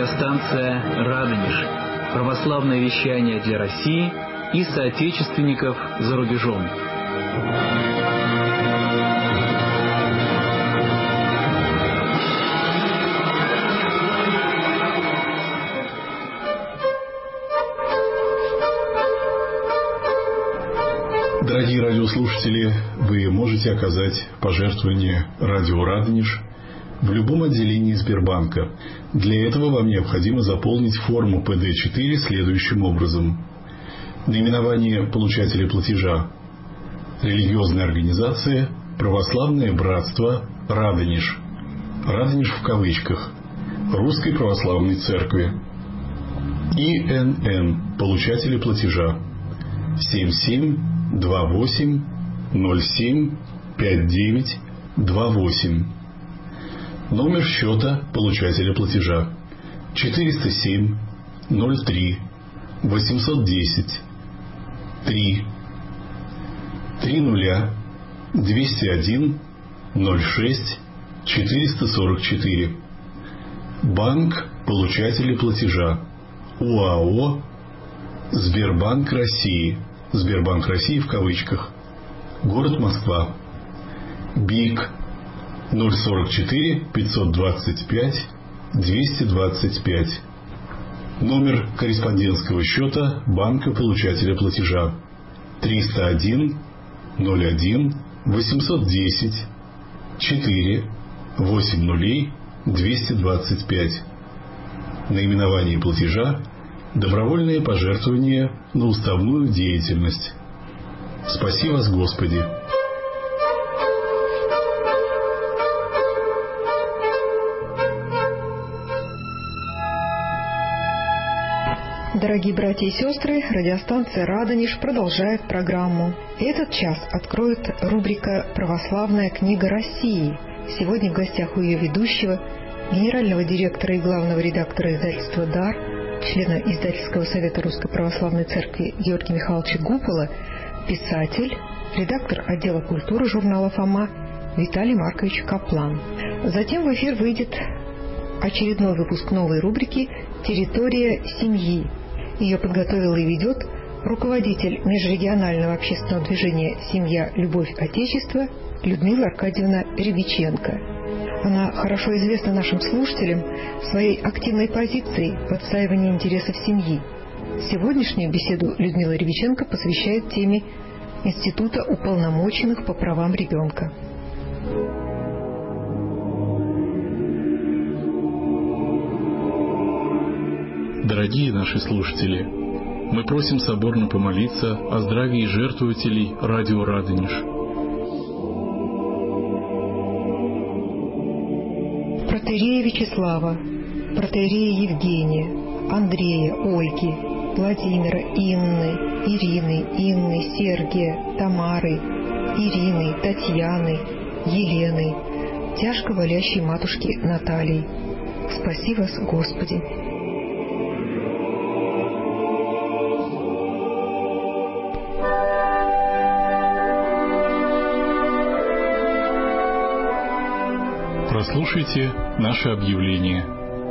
радиостанция «Радонеж». Православное вещание для России и соотечественников за рубежом. Дорогие радиослушатели, вы можете оказать пожертвование радио «Радонеж» в любом отделении Сбербанка. Для этого вам необходимо заполнить форму ПД-4 следующим образом. Наименование получателя платежа: религиозная организация «Православное братство Радонеж». Радонеж в кавычках. Русской православной церкви. ИНН получателя платежа: 7728075928. Номер счета получателя платежа: 407 03 810 3 30 201 06 444. Банк получателя платежа: УАО Сбербанк России. Сбербанк России в кавычках. Город Москва. БИК 044 525 225. Номер корреспондентского счета банка получателя платежа: 301 01 810 4 80 225. Наименование платежа: добровольное пожертвование на уставную деятельность. Спаси вас, Господи! Дорогие братья и сестры, радиостанция «Радонеж» продолжает программу. Этот час откроет рубрика «Православная книга России». Сегодня в гостях у ее ведущего, генерального директора и главного редактора издательства «Дар», члена издательского совета Русской Православной Церкви Георгия Михайловича Гупола, писатель, редактор отдела культуры журнала «Фома» Виталий Маркович Каплан. Затем в эфир выйдет очередной выпуск новой рубрики «Территория семьи». Ее подготовила и ведет руководитель межрегионального общественного движения «Семья. Любовь. Отечество» Людмила Аркадьевна Рябиченко. Она хорошо известна нашим слушателям своей активной позицией в отстаивании интересов семьи. Сегодняшнюю беседу Людмила Рябиченко посвящает теме Института уполномоченных по правам ребенка. Дорогие наши слушатели, мы просим соборно помолиться о здравии жертвователей радио «Радонеж». Протоиерея Вячеслава, протоиерея Евгения, Андрея, Ольги, Владимира, Инны, Ирины, Сергия, Тамары, Ирины, Татьяны, Елены, тяжко болящей матушки Натальи. Спаси вас, Господи! Прослушайте наше объявление.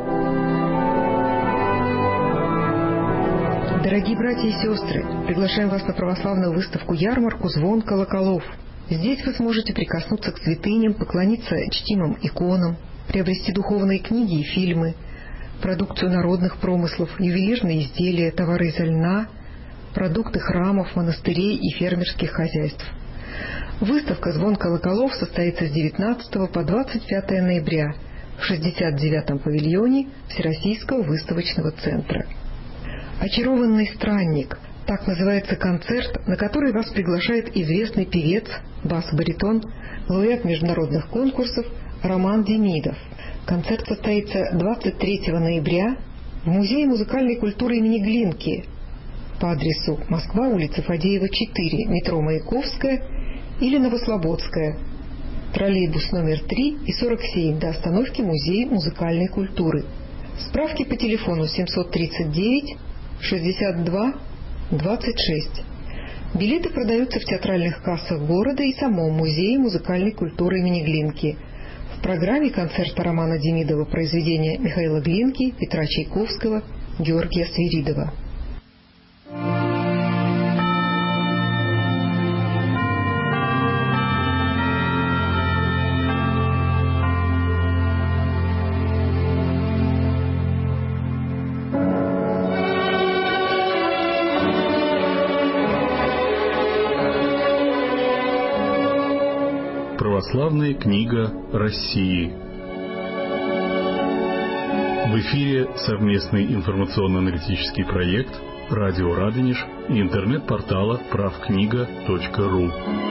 Дорогие братья и сестры, приглашаем вас на православную выставку-ярмарку «Звон колоколов». Здесь вы сможете прикоснуться к святыням, поклониться чтимым иконам, приобрести духовные книги и фильмы, продукцию народных промыслов, ювелирные изделия, товары изо льна, продукты храмов, монастырей и фермерских хозяйств. Выставка «Звон колоколов» состоится с 19 по 25 ноября в 69-м павильоне Всероссийского выставочного центра. «Очарованный странник» — так называется концерт, на который вас приглашает известный певец, бас-баритон, лауреат международных конкурсов Роман Демидов. Концерт состоится 23 ноября в Музее музыкальной культуры имени Глинки по адресу Москва, улица Фадеева, 4, метро Маяковская или Новослободская, троллейбус номер 3 и 47 до остановки Музей музыкальной культуры. Справки по телефону 739 62 26. Билеты продаются в театральных кассах города и самом Музее музыкальной культуры имени Глинки, в программе концерта Романа Демидова произведения Михаила Глинки, Петра Чайковского, Георгия Свиридова. Православная книга России. В эфире совместный информационно-аналитический проект «Радио Радонеж» и интернет-портала правкнига.ру.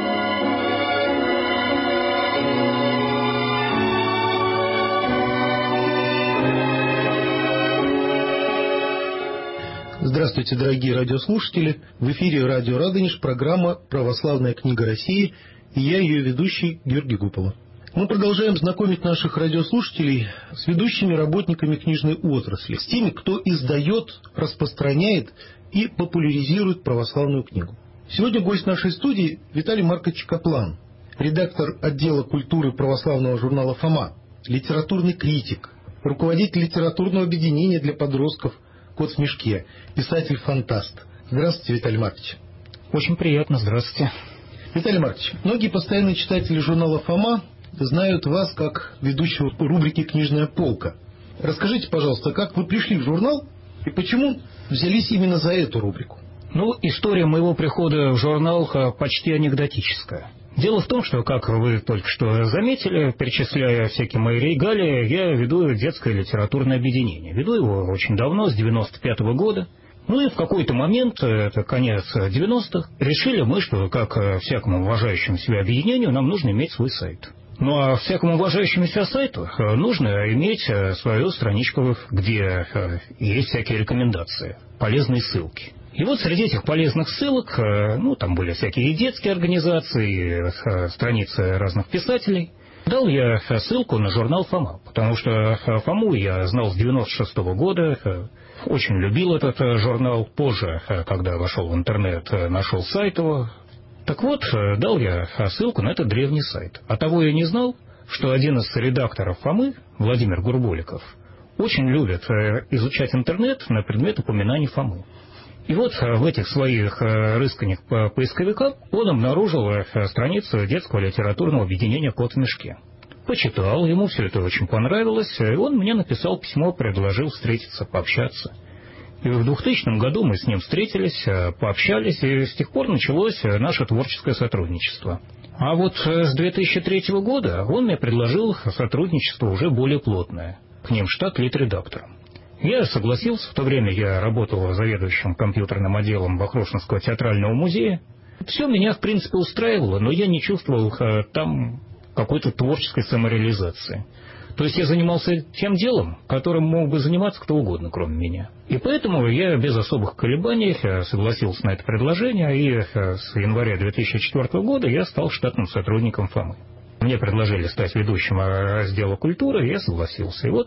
Здравствуйте, дорогие радиослушатели! В эфире «Радио Радонеж» программа «Православная книга России», и я ее ведущий Георгий Гупало. Мы продолжаем знакомить наших радиослушателей с ведущими работниками книжной отрасли, с теми, кто издает, распространяет и популяризирует православную книгу. Сегодня гость нашей студии Виталий Маркович Каплан, редактор отдела культуры православного журнала «Фома», литературный критик, руководитель литературного объединения для подростков «Кот в мешке», писатель-фантаст. Здравствуйте, Виталий Маркович. Очень приятно, здравствуйте. Виталий Маркович, многие постоянные читатели журнала «Фома» знают вас как ведущего рубрики «Книжная полка». Расскажите, пожалуйста, как вы пришли в журнал и почему взялись именно за эту рубрику? История моего прихода в журнал почти анекдотическая. Дело в том, что, как вы только что заметили, перечисляя всякие мои регалии, я веду детское литературное объединение. Веду его очень давно, с 95-го года. И в какой-то момент, это конец 90-х, решили мы, что, как всякому уважающему себя объединению, нам нужно иметь свой сайт. А всякому уважающему себя сайту нужно иметь свою страничку, где есть всякие рекомендации, полезные ссылки. И среди этих полезных ссылок, там были всякие детские организации, страницы разных писателей. Дал я ссылку на журнал «Фома», потому что «Фому» я знал с 96-го года, очень любил этот журнал. Позже, когда вошел в интернет, нашел сайт его. Так вот, дал я ссылку на этот древний сайт. А того я не знал, что один из редакторов «Фомы», Владимир Гурболиков, очень любит изучать интернет на предмет упоминаний «Фомы». И в этих своих рысканиях по поисковикам он обнаружил страницу детского литературного объединения «Кот в мешке». Почитал, ему все это очень понравилось, и он мне написал письмо, предложил встретиться, пообщаться. И в 2000 году мы с ним встретились, пообщались, и с тех пор началось наше творческое сотрудничество. А с 2003 года он мне предложил сотрудничество уже более плотное, к ним штат литредактором. Я согласился, в то время я работал заведующим компьютерным отделом Бахрушинского театрального музея. Все меня, в принципе, устраивало, но я не чувствовал там какой-то творческой самореализации. То есть я занимался тем делом, которым мог бы заниматься кто угодно, кроме меня. И поэтому я без особых колебаний согласился на это предложение, и с января 2004 года я стал штатным сотрудником «Фомы». Мне предложили стать ведущим раздела культуры, и я согласился. И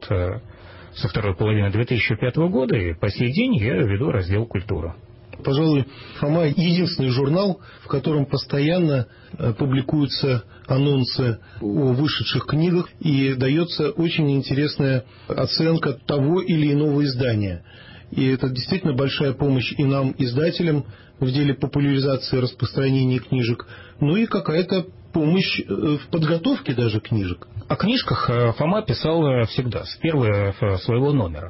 со второй половины 2005 года и по сей день я веду раздел «Культура». Пожалуй, «Фома» — единственный журнал, в котором постоянно публикуются анонсы о вышедших книгах и дается очень интересная оценка того или иного издания. И это действительно большая помощь и нам, издателям, в деле популяризации и распространения книжек, и какая-то помощь в подготовке даже книжек. О книжках Фома писал всегда, с первого своего номера.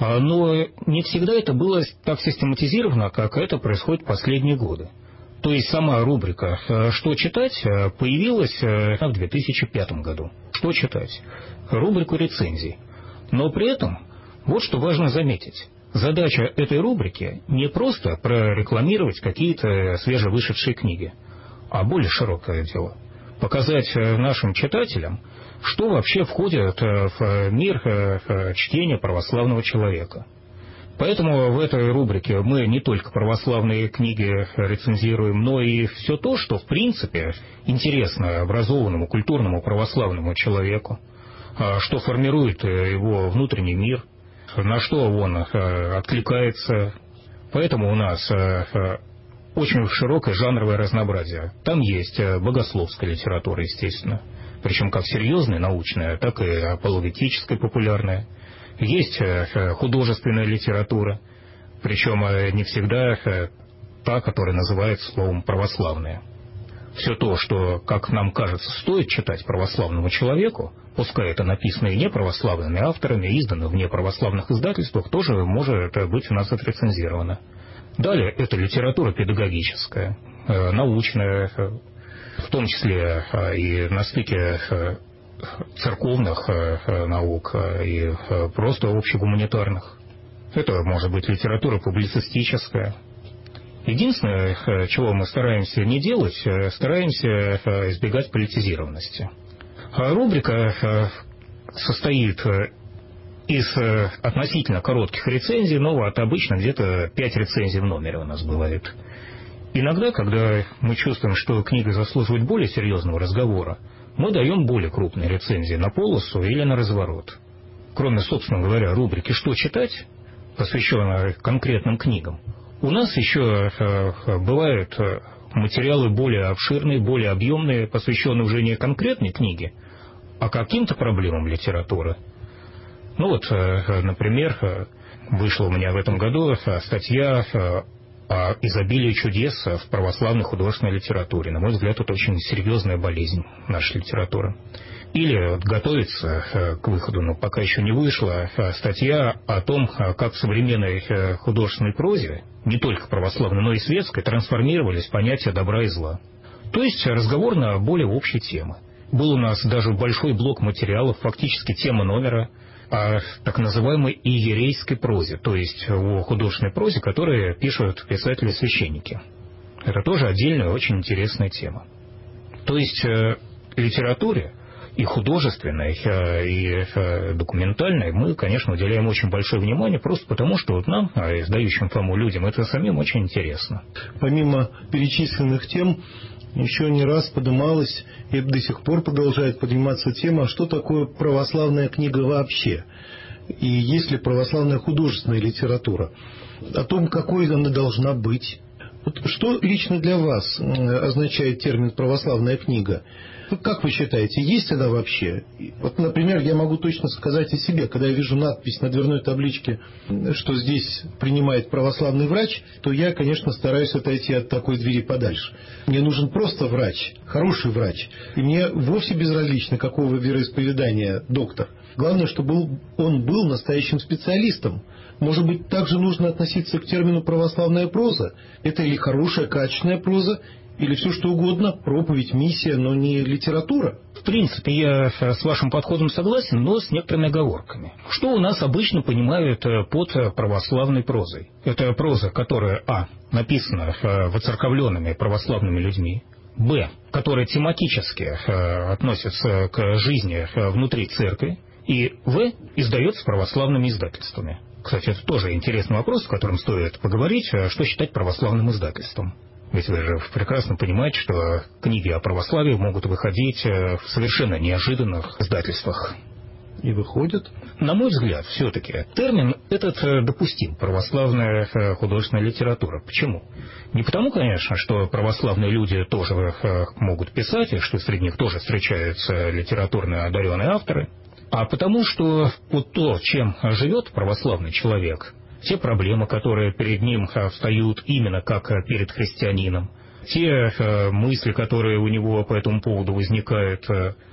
Но не всегда это было так систематизировано, как это происходит в последние годы. То есть сама рубрика «Что читать» появилась в 2005 году. Что читать? Рубрику рецензий. Но при этом, что важно заметить, задача этой рубрики не просто прорекламировать какие-то свежевышедшие книги, а более широкое дело. Показать нашим читателям, что вообще входит в мир чтения православного человека. Поэтому в этой рубрике мы не только православные книги рецензируем, но и все то, что в принципе интересно образованному, культурному православному человеку, что формирует его внутренний мир, на что он откликается. Поэтому у нас очень широкое жанровое разнообразие. Там есть богословская литература, естественно. причем как серьезная научная, так и апологетическая популярная. Есть художественная литература, причем не всегда та, которая называется словом «православная». Все то, что, как нам кажется, стоит читать православному человеку, пускай это написано и неправославными авторами, издано в неправославных издательствах, тоже может быть у нас отрецензировано. Далее это литература педагогическая, научная, в том числе и на стыке церковных наук и просто общегуманитарных. Это может быть литература публицистическая. Единственное, чего мы стараемся не делать, стараемся избегать политизированности. Рубрика состоит из относительно коротких рецензий, но вот обычно где-то 5 рецензий в номере у нас бывает. Иногда, когда мы чувствуем, что книга заслуживает более серьезного разговора, мы даем более крупные рецензии на полосу или на разворот. Кроме, собственно говоря, рубрики «Что читать?», посвященной конкретным книгам, у нас еще бывают материалы более обширные, более объемные, посвященные уже не конкретной книге, а каким-то проблемам литературы. Ну вот, например, вышла у меня в этом году статья о изобилии чудес в православной художественной литературе. На мой взгляд, это очень серьезная болезнь нашей литературы. Или вот готовится к выходу, но пока еще не вышла, статья о том, как в современной художественной прозе, не только православной, но и светской, трансформировались понятия добра и зла. То есть разговор на более общие темы. Был у нас даже большой блок материалов, фактически тема номера, о так называемой иерейской прозе, то есть о художественной прозе, которую пишут писатели-священники. Это тоже отдельная, очень интересная тема. То есть литературе и художественной, и документальной мы, конечно, уделяем очень большое внимание, просто потому, что вот нам, издающим ФАМу людям, это самим очень интересно. Помимо перечисленных тем, еще не раз поднималась и до сих пор продолжает подниматься тема, что такое православная книга вообще, и есть ли православная художественная литература, о том, какой она должна быть. Вот что лично для вас означает термин «православная книга»? Как вы считаете, есть она вообще? Вот, например, я могу точно сказать о себе. Когда я вижу надпись на дверной табличке, что здесь принимает православный врач, то я, конечно, стараюсь отойти от такой двери подальше. Мне нужен просто врач, хороший врач. И мне вовсе безразлично, какого вероисповедания доктор. Главное, чтобы он был настоящим специалистом. Может быть, также нужно относиться к термину «православная проза»? Это или хорошая, качественная проза, или все что угодно, проповедь, миссия, но не литература? В принципе, я с вашим подходом согласен, но с некоторыми оговорками. Что у нас обычно понимают под православной прозой? Это проза, которая, написана воцерковленными православными людьми, б, которая тематически относится к жизни внутри церкви, и в, издается православными издательствами. Кстати, это тоже интересный вопрос, о котором стоит поговорить, что считать православным издательством. Ведь вы же прекрасно понимаете, что книги о православии могут выходить в совершенно неожиданных издательствах. И выходят? На мой взгляд, все-таки термин этот допустим, православная художественная литература. Почему? Не потому, конечно, что православные люди тоже могут писать, и что среди них тоже встречаются литературно одаренные авторы, а потому что вот то, чем живет православный человек, те проблемы, которые перед ним встают именно как перед христианином, те мысли, которые у него по этому поводу возникают,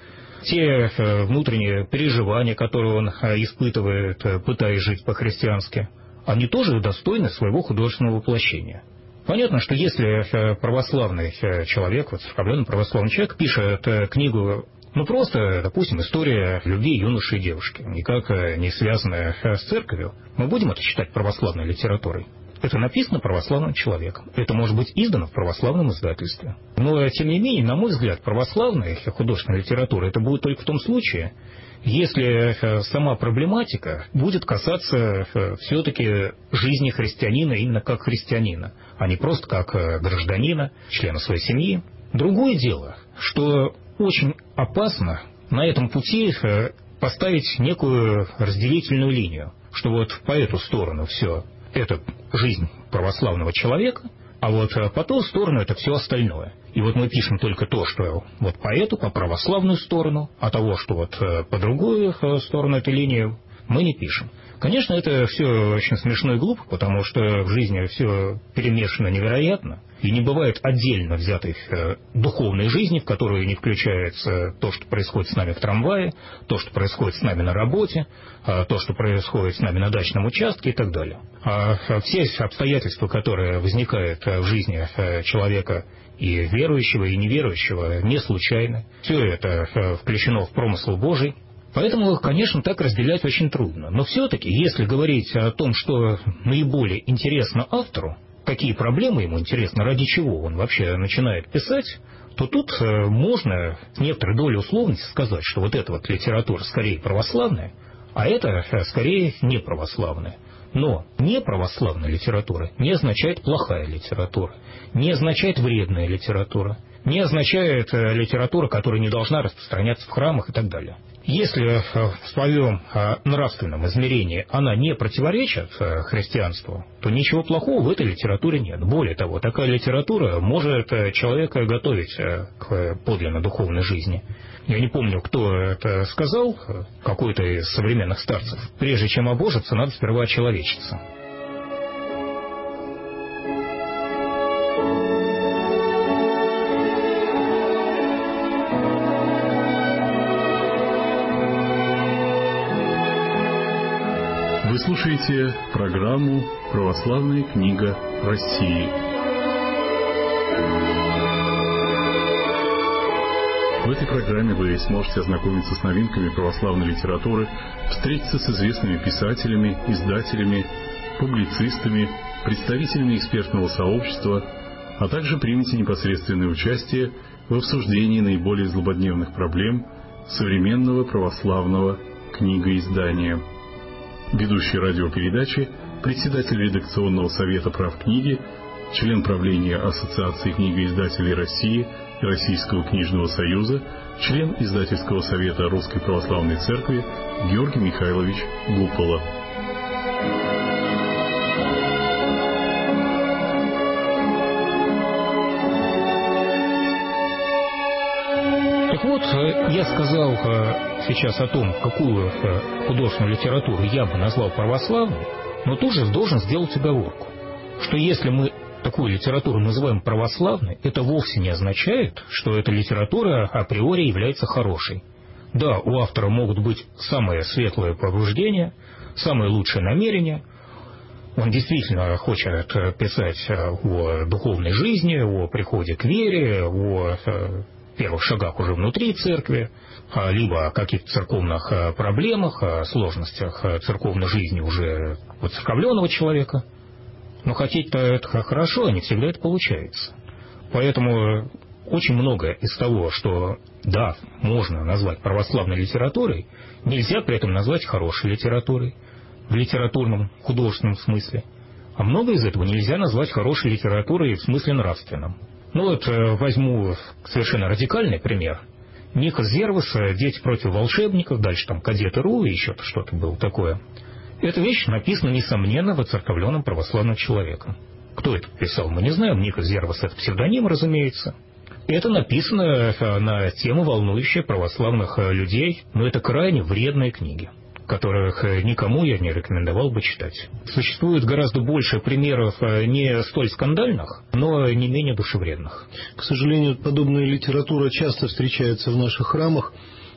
те внутренние переживания, которые он испытывает, пытаясь жить по-христиански, они тоже достойны своего художественного воплощения. Понятно, что если православный человек, вот церковный православный человек, пишет книгу, просто, допустим, история любви юноши и девушки, никак не связанная с церковью, мы будем это считать православной литературой. Это написано православным человеком. Это может быть издано в православном издательстве. Но, тем не менее, на мой взгляд, православная художественная литература это будет только в том случае, если сама проблематика будет касаться все-таки жизни христианина именно как христианина, а не просто как гражданина, члена своей семьи. Другое дело, что очень опасно на этом пути поставить некую разделительную линию, что вот по эту сторону все это жизнь православного человека, А вот по ту сторону это все остальное. И вот мы пишем только то, что вот по эту, по православную сторону, а того, что вот по другую сторону этой линии, мы не пишем. Конечно, это все очень смешно и глупо, потому что в жизни все перемешано невероятно, и не бывает отдельно взятой духовной жизни, в которую не включается то, что происходит с нами в трамвае, то, что происходит с нами на работе, то, что происходит с нами на дачном участке и так далее. А все обстоятельства, которые возникают в жизни человека и верующего, и неверующего, не случайны. Все это включено в промысл Божий. Поэтому, конечно, так разделять очень трудно. Но все-таки, если говорить о том, что наиболее интересно автору, какие проблемы ему интересны, ради чего он вообще начинает писать, то тут можно с некоторой долей условности сказать, что вот эта вот литература скорее православная, а это скорее неправославная. Но неправославная литература не означает плохая литература, не означает вредная литература, не означает литература, которая не должна распространяться в храмах и так далее. Если в своем нравственном измерении она не противоречит христианству, то ничего плохого в этой литературе нет. Более того, такая литература может человека готовить к подлинно духовной жизни. Я не помню, кто это сказал, какой-то из современных старцев. Прежде чем обожиться, надо сперва очеловечиться. Вы слушаете программу «Православная книга России». В этой программе вы сможете ознакомиться с новинками православной литературы, встретиться с известными писателями, издателями, публицистами, представителями экспертного сообщества, а также примите непосредственное участие в обсуждении наиболее злободневных проблем современного православного книгоиздания. Ведущий радиопередачи, председатель редакционного совета прав книги, член правления Ассоциации книгоиздателей России и Российского книжного союза, член издательского совета Русской православной церкви Георгий Михайлович Гупола. Так вот, я сказал сейчас о том, какую художественную литературу я бы назвал православной, но тут же должен сделать оговорку, что если мы такую литературу называем православной, это вовсе не означает, что эта литература априори является хорошей. Да, у автора могут быть самые светлые побуждения, самые лучшие намерения. Он действительно хочет писать о духовной жизни, о приходе к вере, о первых шагах уже внутри церкви, либо о каких-то церковных проблемах, о сложностях церковной жизни уже воцерковленного человека. Но хотеть-то это хорошо, а не всегда это получается. Поэтому очень многое из того, что, да, можно назвать православной литературой, нельзя при этом назвать хорошей литературой в литературном, художественном смысле. А многое из этого нельзя назвать хорошей литературой в смысле нравственном. Ну вот возьму совершенно радикальный пример. Никос Зервас «Дети против волшебников», дальше там «Кадеты.ру» и еще что-то было такое. Эта вещь написана, несомненно, воцерковленным православным человеком. Кто это писал, мы не знаем. Никос Зервас — это псевдоним, разумеется. Это написано на тему, волнующие православных людей, но это крайне вредные книги, которых никому я не рекомендовал бы читать. Существует гораздо больше примеров не столь скандальных, но не менее душевредных. К сожалению, подобная литература часто встречается в наших храмах,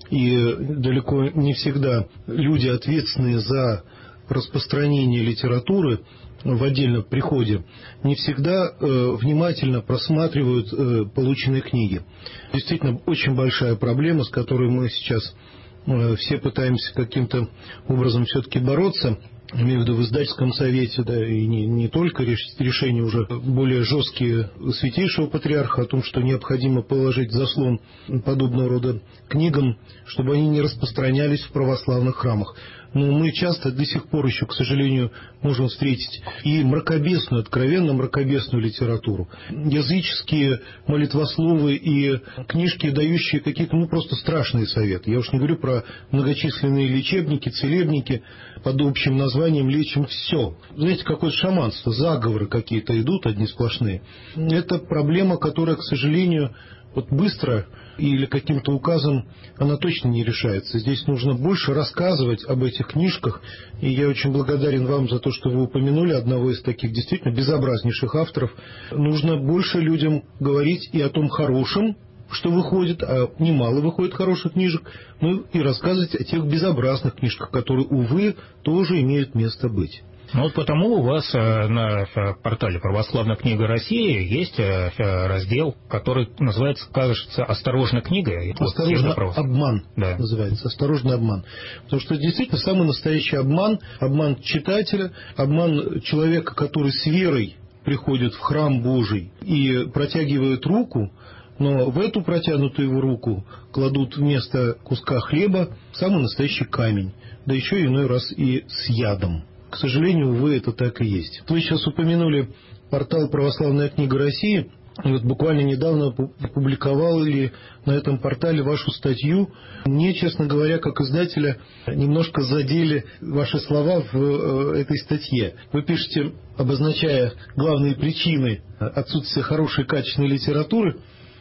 и далеко не всегда люди, ответственные за распространение литературы в отдельном приходе, не всегда внимательно просматривают полученные книги. Действительно, очень большая проблема, с которой мы сейчас все пытаемся каким-то образом все-таки бороться, имею в виду в издательском совете, да, и не только решения уже более жесткие Святейшего Патриарха о том, что необходимо положить заслон подобного рода книгам, чтобы они не распространялись в православных храмах. но мы часто до сих пор еще, к сожалению, можем встретить и мракобесную, откровенно мракобесную литературу, языческие молитвословы и книжки, дающие какие-то, просто страшные советы. Я уж не говорю про многочисленные лечебники, целебники, под общим названием «лечим все». Знаете, какое-то шаманство, заговоры какие-то идут, одни сплошные. Это проблема, которая, к сожалению, быстро или каким-то указом она точно не решается. Здесь нужно больше рассказывать об этих книжках, и я очень благодарен вам за то, что вы упомянули одного из таких действительно безобразнейших авторов. Нужно больше людям говорить и о том хорошем, что выходит, а немало выходит хороших книжек, и рассказывать о тех безобразных книжках, которые, увы, тоже имеют место быть. Потому у вас на портале «Православная книга России» есть раздел, который называется, кажется, «Осторожно, книга». «Осторожно, обман» называется, «Осторожно, обман». Потому что действительно самый настоящий обман, обман читателя, обман человека, который с верой приходит в храм Божий и протягивает руку, но в эту протянутую его руку кладут вместо куска хлеба самый настоящий камень, да еще иной раз и с ядом. К сожалению, увы, это так и есть. Вы сейчас упомянули портал «Православная книга России». И буквально недавно публиковали на этом портале вашу статью. Мне, честно говоря, как издателя, немножко задели ваши слова в этой статье. Вы пишете, обозначая главные причины отсутствия хорошей качественной литературы,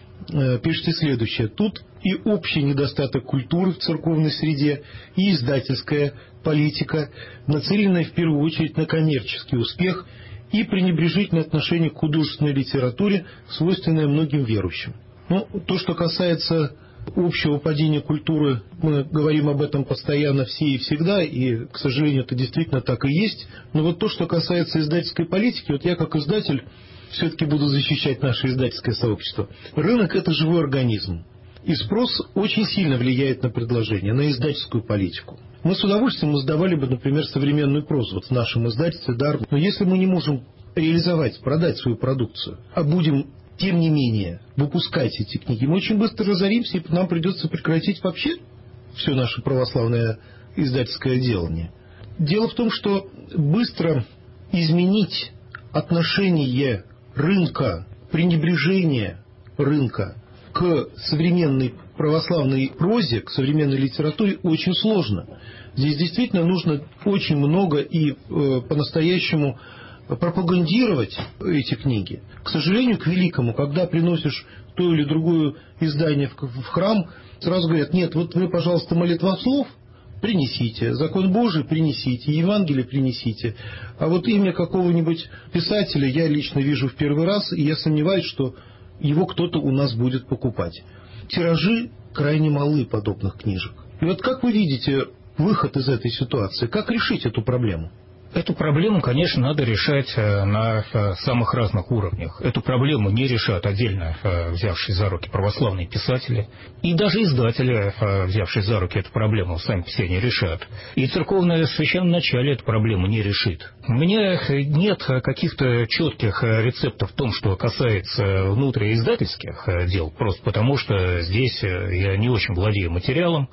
пишете следующее. Тут и общий недостаток культуры в церковной среде, и издательская политика, нацеленная в первую очередь на коммерческий успех, и пренебрежительное отношение к художественной литературе, свойственное многим верующим. То, что касается общего падения культуры, мы говорим об этом постоянно все и всегда, и, к сожалению, это действительно так и есть. Но то, что касается издательской политики, я как издатель все-таки буду защищать наше издательское сообщество. Рынок – это живой организм. И спрос очень сильно влияет на предложение, на издательскую политику. Мы с удовольствием издавали бы, например, современную прозу в нашем издательстве «Дар». Но если мы не можем реализовать, продать свою продукцию, а будем, тем не менее, выпускать эти книги, мы очень быстро разоримся, и нам придется прекратить вообще все наше православное издательское делание. Дело в том, что быстро изменить отношение рынка, пренебрежение рынка к современной православной прозе, к современной литературе очень сложно. Здесь действительно нужно очень много и по-настоящему пропагандировать эти книги. К сожалению, к великому, когда приносишь то или другое издание в храм, сразу говорят: нет, вы, пожалуйста, молитвослов принесите, закон Божий принесите, Евангелие принесите. А имя какого-нибудь писателя я лично вижу в первый раз, и я сомневаюсь, что его кто-то у нас будет покупать. Тиражи крайне малы подобных книжек. И как вы видите выход из этой ситуации? Как решить эту проблему? Эту проблему, конечно, надо решать на самых разных уровнях. Эту проблему не решат отдельно взявшие за руки православные писатели. И даже издатели, взявшие за руки эту проблему, сами все не решат. И церковное священноначалие эту проблему не решит. У меня нет каких-то четких рецептов в том, что касается внутрииздательских дел, просто потому что здесь я не очень владею материалом.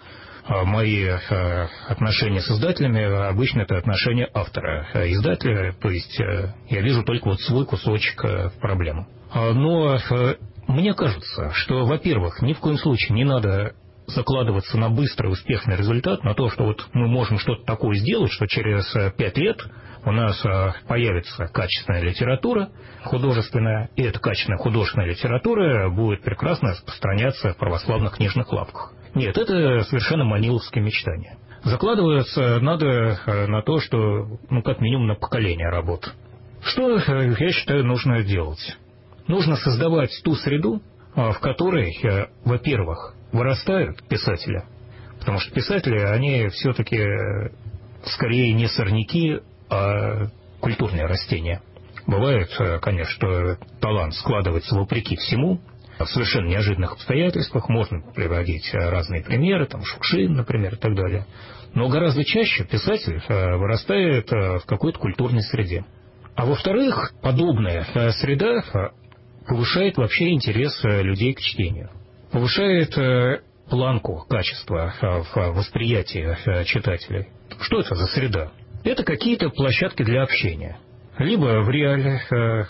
Мои отношения с издателями обычно это отношения автора, издателя, то есть я вижу только свой кусочек в проблему. Но мне кажется, что, во-первых, ни в коем случае не надо закладываться на быстрый успешный результат, на то, что мы можем что-то такое сделать, что через 5 лет у нас появится качественная литература художественная, и эта качественная художественная литература будет прекрасно распространяться в православных книжных лавках. Нет, это совершенно маниловские мечтания. Закладываться надо на то, что, как минимум, на поколение работ. Что, я считаю, нужно делать? Нужно создавать ту среду, в которой, во-первых, вырастают писатели, потому что писатели, они все-таки скорее не сорняки, а культурные растения. Бывает, конечно, что талант складывается вопреки всему, в совершенно неожиданных обстоятельствах, можно приводить разные примеры, Шукшин, например, и так далее. Но гораздо чаще писатель вырастает в какой-то культурной среде. А во-вторых, подобная среда повышает вообще интерес людей к чтению. Повышает планку качества в восприятии читателей. Что это за среда? Это какие-то площадки для общения. Либо в реале,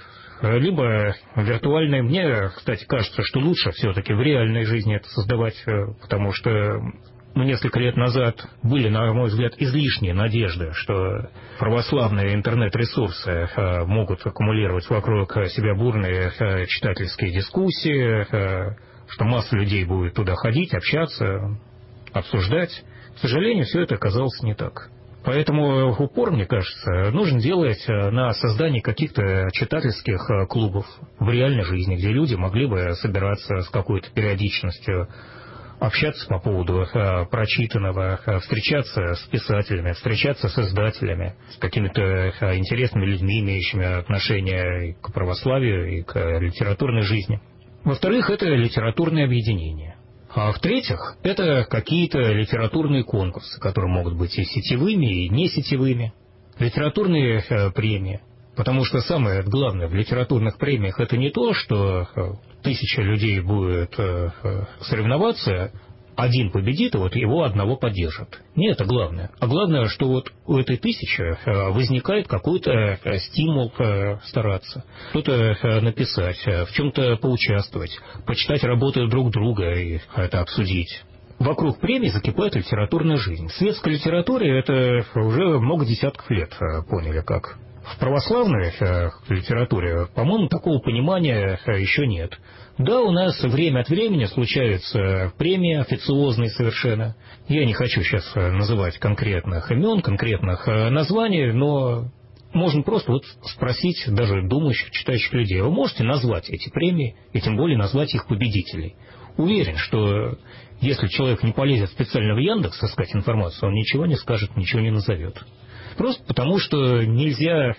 либо виртуальные. Мне, кстати, кажется, что лучше все-таки в реальной жизни это создавать, потому что несколько лет назад были, на мой взгляд, излишние надежды, что православные интернет-ресурсы могут аккумулировать вокруг себя бурные читательские дискуссии, что масса людей будет туда ходить, общаться, обсуждать. К сожалению, все это оказалось не так. Поэтому упор, мне кажется, нужно делать на создании каких-то читательских клубов в реальной жизни, где люди могли бы собираться с какой-то периодичностью, общаться по поводу прочитанного, встречаться с писателями, встречаться с издателями, с какими-то интересными людьми, имеющими отношение и к православию, и к литературной жизни. Во-вторых, это литературные объединения. А в-третьих, это какие-то литературные конкурсы, которые могут быть и сетевыми, и не сетевыми. Литературные премии. Потому что самое главное в литературных премиях это не то, что 1000 людей будет соревноваться, один победит, и вот его одного поддержат. Не это главное. А главное, что вот у этой 1000 возникает какой-то стимул стараться, что-то написать, в чем-то поучаствовать, почитать работы друг друга и это обсудить. Вокруг премий закипает литературная жизнь. В светской литературе это уже много десятков лет поняли как. В православной литературе, по-моему, такого понимания еще нет. Да, у нас время от времени случаются премии официозные совершенно. Я не хочу сейчас называть конкретных имен, конкретных названий, но можно просто вот спросить даже думающих, читающих людей, вы можете назвать эти премии, и тем более назвать их победителей? Уверен, что если человек не полезет специально в Яндекс искать информацию, он ничего не скажет, ничего не назовет. Просто потому, что нельзя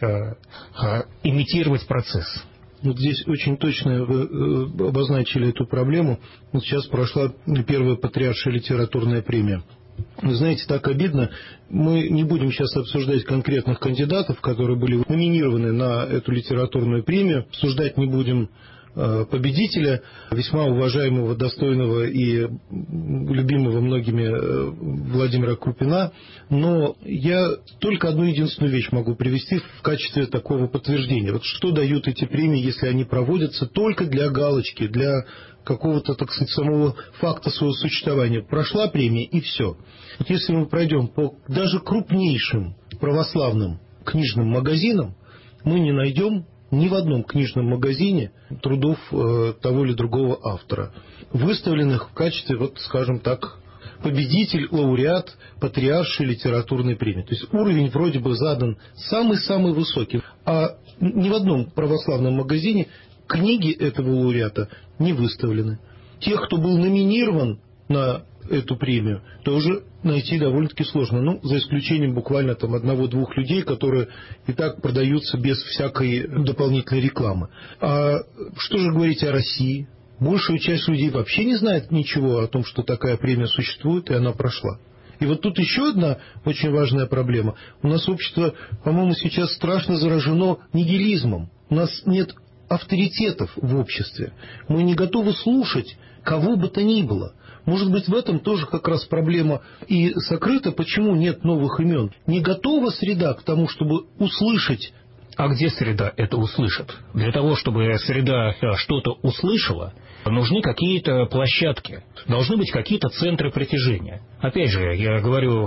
имитировать процесс. Вот здесь очень точно вы обозначили эту проблему. Вот сейчас прошла первая патриаршая литературная премия. Вы знаете, так обидно. Мы не будем сейчас обсуждать конкретных кандидатов, которые были номинированы на эту литературную премию. Обсуждать не будем победителя, весьма уважаемого, достойного и любимого многими Владимира Крупина. Но я только одну единственную вещь могу привести в качестве такого подтверждения. Вот что дают эти премии, если они проводятся только для галочки, для какого-то, так сказать, самого факта своего существования. Прошла премия и все. Вот если мы пройдем по даже крупнейшим православным книжным магазинам, мы не найдем ни в одном книжном магазине трудов того или другого автора, выставленных в качестве, вот, скажем так, победитель, лауреат патриаршей литературной премии. То есть уровень вроде бы задан самый-самый высокий, а ни в одном православном магазине книги этого лауреата не выставлены. Тех, кто был номинирован на эту премию, тоже найти довольно-таки сложно. Ну, за исключением буквально там 1-2 людей, которые и так продаются без всякой дополнительной рекламы. А что же говорить о России? Большая часть людей вообще не знает ничего о том, что такая премия существует, и она прошла. И вот тут еще одна очень важная проблема. У нас общество, по-моему, сейчас страшно заражено нигилизмом. У нас нет авторитетов в обществе. Мы не готовы слушать кого бы то ни было. Может быть, в этом тоже как раз проблема и сокрыта, почему нет новых имен. Не готова среда к тому, чтобы услышать. А где среда это услышит? Для того, чтобы среда что-то услышала, нужны какие-то площадки, должны быть какие-то центры притяжения. Опять же, я говорю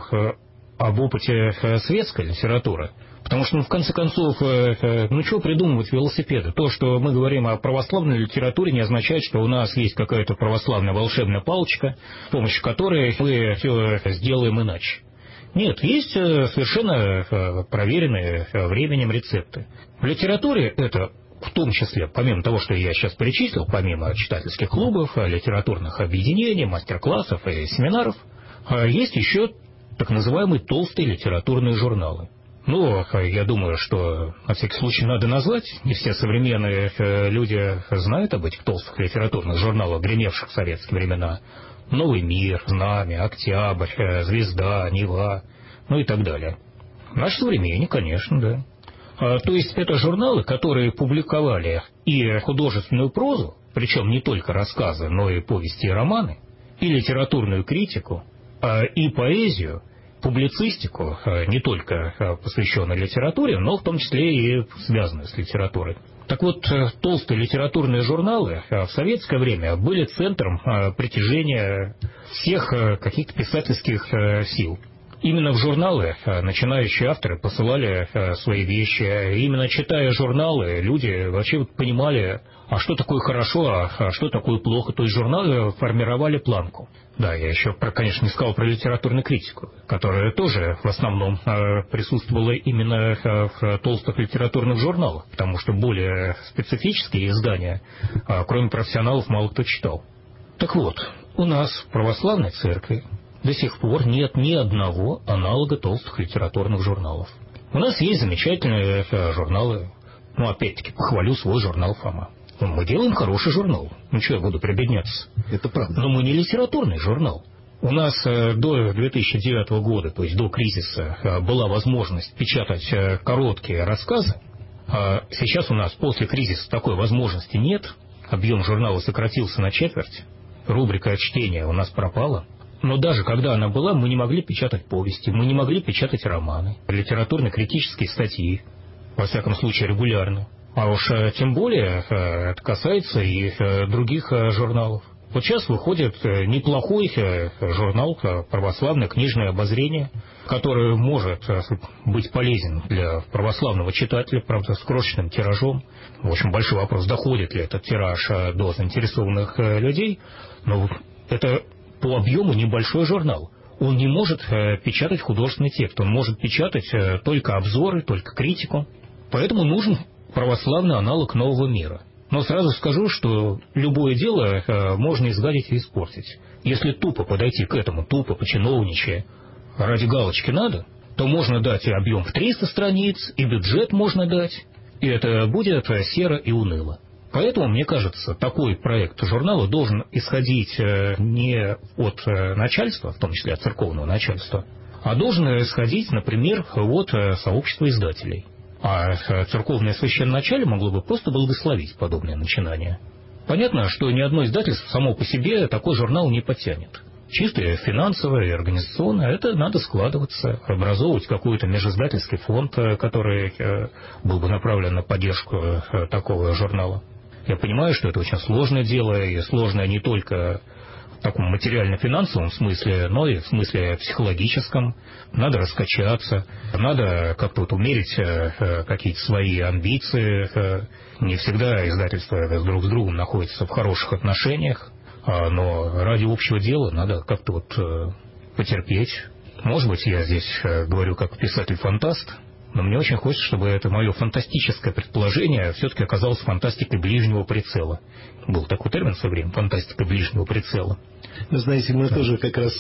об опыте светской литературы, потому что, в конце концов, чего придумывать велосипеды? То, что мы говорим о православной литературе, не означает, что у нас есть какая-то православная волшебная палочка, с помощью которой мы все сделаем иначе. Нет, есть совершенно проверенные временем рецепты. В литературе это, в том числе, помимо того, что я сейчас перечислил, помимо читательских клубов, литературных объединений, мастер-классов и семинаров, есть еще так называемые толстые литературные журналы. Ну, я думаю, что на всякий случай надо назвать. Не все современные люди знают об этих толстых литературных журналах, гремевших в советские времена. «Новый мир», «Знамя», «Октябрь», «Звезда», «Нева», ну и так далее. Наши современники, конечно, да. То есть это журналы, которые публиковали и художественную прозу, причем не только рассказы, но и повести и романы, и литературную критику, и поэзию, публицистику, не только посвященную литературе, но в том числе и связанную с литературой. Так вот, толстые литературные журналы в советское время были центром притяжения всех каких-то писательских сил. Именно в журналы начинающие авторы посылали свои вещи. Именно читая журналы, люди вообще понимали, а что такое хорошо, а что такое плохо. То есть журналы формировали планку. Да, я еще, конечно, не сказал про литературную критику, которая тоже в основном присутствовала именно в толстых литературных журналах, потому что более специфические издания, кроме профессионалов, мало кто читал. Так вот, у нас в православной церкви до сих пор нет ни одного аналога толстых литературных журналов. У нас есть замечательные журналы. Опять-таки, похвалю свой журнал «Фома». Мы делаем хороший журнал. Что я буду прибедняться? Это правда. Но мы не литературный журнал. У нас до 2009 года, то есть до кризиса, была возможность печатать короткие рассказы. А сейчас у нас после кризиса такой возможности нет. Объем журнала сократился на четверть. Рубрика чтения у нас пропала. Но даже когда она была, мы не могли печатать повести, мы не могли печатать романы, литературно-критические статьи, во всяком случае регулярно. А уж тем более это касается и других журналов. Вот сейчас выходит неплохой журнал «Православное книжное обозрение», который может быть полезен для православного читателя, правда, с крошечным тиражом. В общем, большой вопрос, доходит ли этот тираж до заинтересованных людей. Но это по объему небольшой журнал. Он не может печатать художественный текст, он может печатать только обзоры, только критику. Поэтому нужен православный аналог «Нового мира». Но сразу скажу, что любое дело можно изгадить и испортить. Если тупо подойти к этому, тупо, по-чиновничьи, ради галочки надо, то можно дать и объем в 300 страниц, и бюджет можно дать, и это будет серо и уныло. Поэтому, мне кажется, такой проект журнала должен исходить не от начальства, в том числе от церковного начальства, а должен исходить, например, от сообщества издателей. А церковное священноначалие могло бы просто благословить подобное начинание. Понятно, что ни одно издательство само по себе такой журнал не потянет. Чисто финансово и организационно это надо складываться, образовывать какой-то межиздательский фонд, который был бы направлен на поддержку такого журнала. Я понимаю, что это очень сложное дело, и сложное не только в таком материально-финансовом смысле, но и в смысле психологическом. Надо раскачаться, надо как-то вот умерить какие-то свои амбиции. Не всегда издательства друг с другом находятся в хороших отношениях, но ради общего дела надо как-то вот потерпеть. Может быть, я здесь говорю как писатель-фантаст, но мне очень хочется, чтобы это мое фантастическое предположение все-таки оказалось фантастикой ближнего прицела. Был такой термин в свое время — фантастика ближнего прицела. Вы знаете, мы тоже как раз,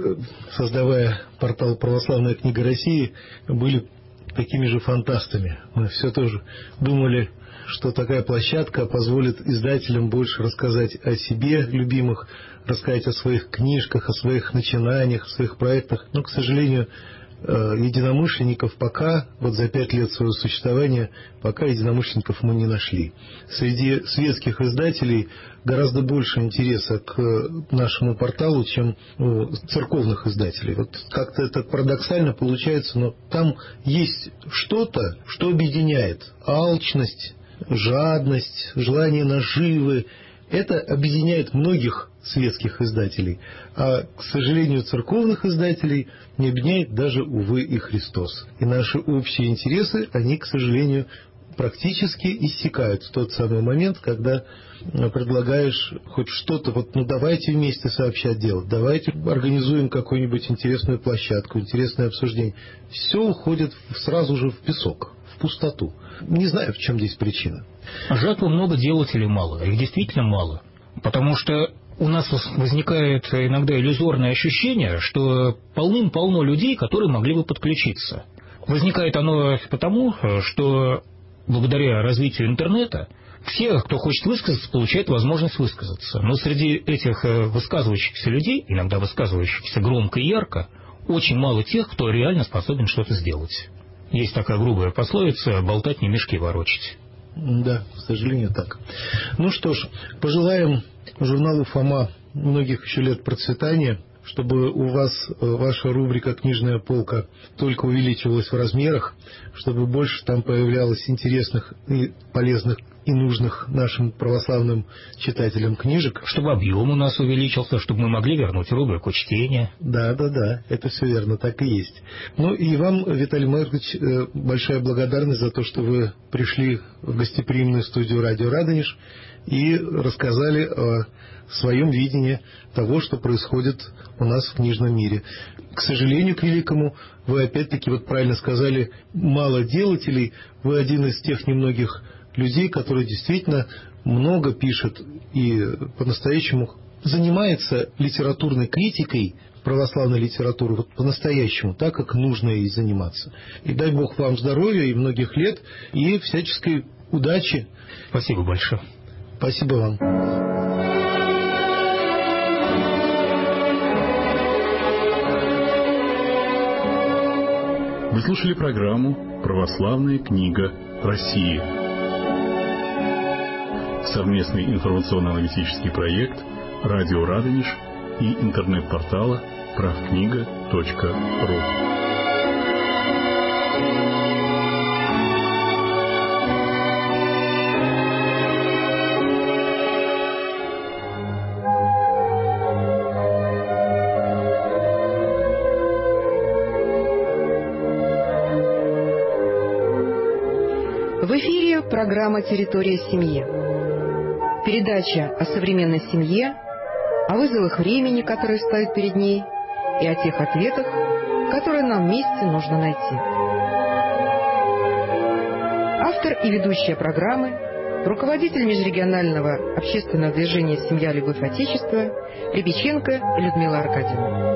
создавая портал «Православная книга России», были такими же фантастами. Мы все тоже думали, что такая площадка позволит издателям больше рассказать о себе любимых, рассказать о своих книжках, о своих начинаниях, о своих проектах. Но, к сожалению, единомышленников пока, вот за 5 лет своего существования, пока единомышленников мы не нашли. Среди светских издателей гораздо больше интереса к нашему порталу, чем у церковных издателей. Вот как-то это парадоксально получается, но там есть что-то, что объединяет алчность, жадность, желание наживы. Это объединяет многих светских издателей, а, к сожалению, церковных издателей не объединяет даже, увы, и Христос. И наши общие интересы, они, к сожалению, практически иссякают в тот самый момент, когда предлагаешь хоть что-то, вот, ну давайте вместе сообщать делать, давайте организуем какую-нибудь интересную площадку, интересное обсуждение. Все уходит сразу же в песок, в пустоту. Не знаю, в чем здесь причина. Жатвы много, делателей мало. Их действительно мало. Потому что у нас возникает иногда иллюзорное ощущение, что полным-полно людей, которые могли бы подключиться. Возникает оно потому, что благодаря развитию интернета все, кто хочет высказаться, получают возможность высказаться. Но среди этих высказывающихся людей, иногда высказывающихся громко и ярко, очень мало тех, кто реально способен что-то сделать. Есть такая грубая пословица: болтать не мешки ворочать. Да, к сожалению, так. Ну что ж, пожелаем журналу «Фома» многих еще лет процветания, чтобы у вас ваша рубрика «Книжная полка» только увеличивалась в размерах, чтобы больше там появлялось интересных и полезных и нужных нашим православным читателям книжек. Чтобы объем у нас увеличился, чтобы мы могли вернуть рубрику чтения. Да, это все верно, так и есть. Ну и вам, Виталий Маркович, большая благодарность за то, что вы пришли в гостеприимную студию «Радио Радонеж» и рассказали о своем видении того, что происходит у нас в книжном мире. К сожалению, к великому, вы опять-таки вот правильно сказали, мало делателей, вы один из тех немногих людей, которые действительно много пишет и по-настоящему занимается литературной критикой православной литературы, вот по-настоящему, так, как нужно ей заниматься. И дай Бог вам здоровья и многих лет, и всяческой удачи. Спасибо большое. Спасибо вам. Вы слушали программу «Православная книга России». Совместный информационно-аналитический проект «Радио Радонеж» и интернет-портала правкнига.ру. В эфире программа «Территория семьи». Передача о современной семье, о вызовах времени, которые стоят перед ней, и о тех ответах, которые нам вместе нужно найти. Автор и ведущая программы, руководитель межрегионального общественного движения «Семья. Любовь. Отечество» Рябиченко Людмила Аркадьевна.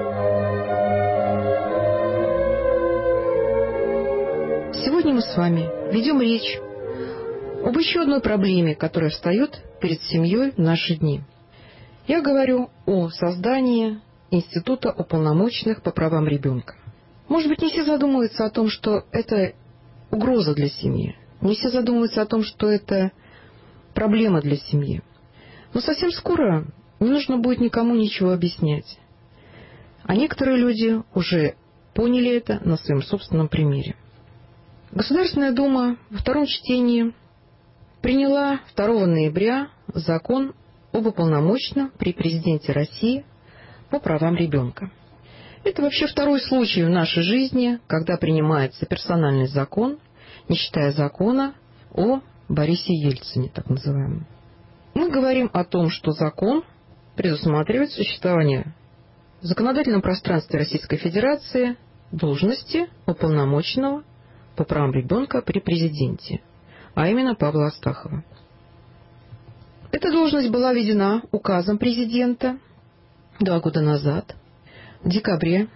Сегодня мы с вами ведем речь об еще одной проблеме, которая встает перед семьей в наши дни. Я говорю о создании Института уполномоченных по правам ребенка. Может быть, не все задумываются о том, что это угроза для семьи. Не все задумываются о том, что это проблема для семьи. Но совсем скоро не нужно будет никому ничего объяснять. А некоторые люди уже поняли это на своем собственном примере. Государственная Дума во втором чтении приняла 2 ноября закон об уполномоченном при президенте России по правам ребенка. Это вообще второй случай в нашей жизни, когда принимается персональный закон, не считая закона о Борисе Ельцине, так называемом. Мы говорим о том, что закон предусматривает существование в законодательном пространстве Российской Федерации должности уполномоченного по правам ребенка при президенте, а именно Павла Астахова. Эта должность была введена указом президента 2 года назад, в декабре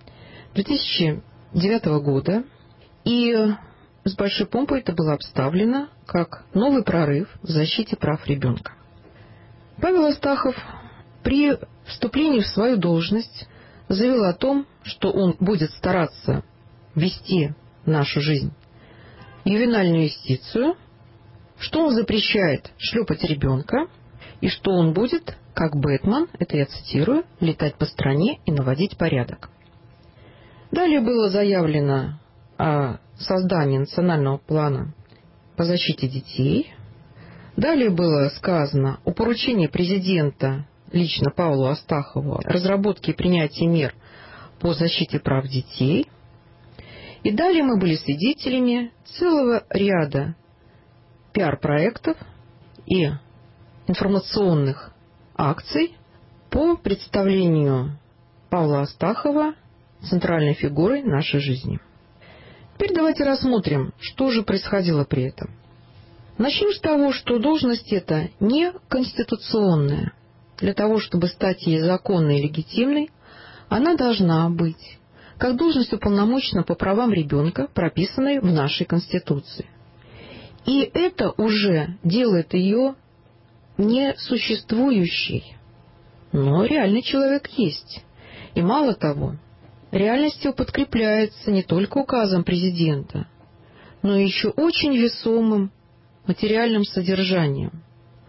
2009 года, и с большой помпой это было обставлено как новый прорыв в защите прав ребенка. Павел Астахов при вступлении в свою должность заявил о том, что он будет стараться вести в нашу жизнь ювенальную юстицию, что он запрещает шлепать ребенка, и что он будет, как Бэтмен, это я цитирую, летать по стране и наводить порядок. Далее было заявлено о создании национального плана по защите детей. Далее было сказано о поручении президента лично Павлу Астахову разработке и принятии мер по защите прав детей. И далее мы были свидетелями целого ряда пиар-проектов и информационных акций по представлению Павла Астахова центральной фигурой нашей жизни. Теперь давайте рассмотрим, что же происходило при этом. Начнем с того, что должность эта не конституционная. Для того, чтобы стать ей законной и легитимной, она должна быть как должность уполномоченного по правам ребенка, прописанной в нашей Конституции. И это уже делает ее несуществующей. Но реальный человек есть. И мало того, реальность его подкрепляется не только указом президента, но еще очень весомым материальным содержанием.